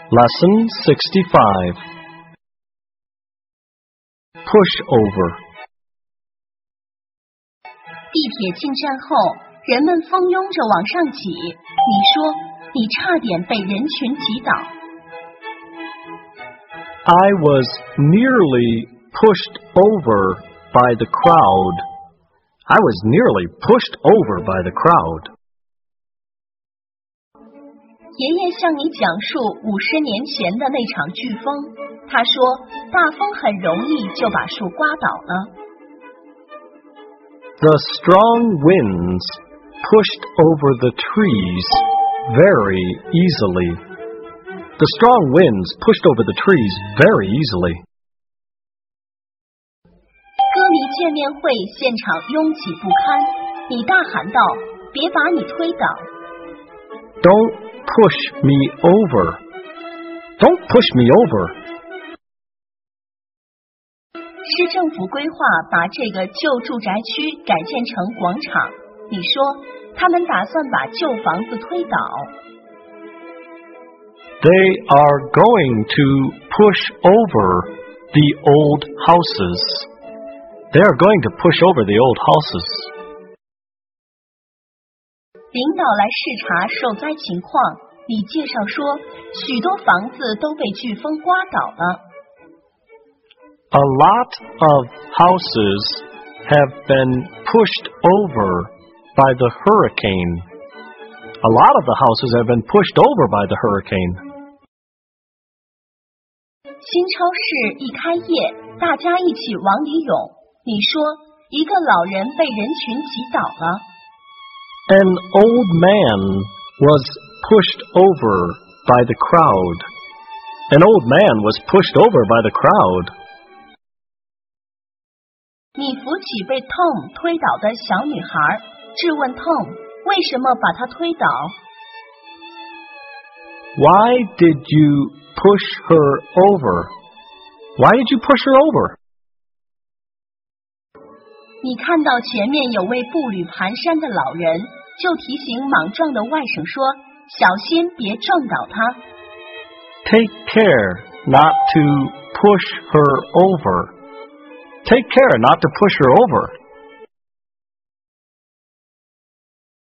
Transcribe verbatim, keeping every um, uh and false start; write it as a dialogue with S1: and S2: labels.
S1: Lesson sixty-five. Pushover.
S2: 地铁进站后，人们蜂拥着往上挤。你说，你差点被人群挤倒。
S1: I was nearly pushed over by the crowd. I was nearly pushed over by the crowd.
S2: 爷爷向你讲述五十年前的那场飓风，他说大风很容易就把树刮倒了。
S1: The strong winds pushed over the trees very easily. The strong winds pushed over the trees very easily.
S2: 歌迷见面会现场拥挤不堪，你大喊道：“别把你推倒！”
S1: Don't push me over. Don't push me over.
S2: 市政府规划把这个旧住宅区改建成广场。你说，他们打算把旧房子推倒。
S1: They are going to push over the old houses. They are going to push over the old houses.
S2: 领导来视察受灾情况，你介绍说，许多房子都被飓风刮倒了。
S1: A lot of houses have been pushed over by the hurricane. A lot of the houses have been pushed over by the hurricane.
S2: 新超市一开业，大家一起往里涌。你说，一个老人被人群挤倒了。
S1: An old man was pushed over by the crowd. An old man was pushed over by the crowd.
S2: 你扶起被 Tom 推倒的小女孩，质问 Tom 为什么把她推倒。
S1: Why did you push her over? Why did you push her over?
S2: 你看到前面有位步履蹒跚的老人，就提醒莽撞的外甥说：“小心别撞倒他。”
S1: Take care not to push her over. Take care not to push her over.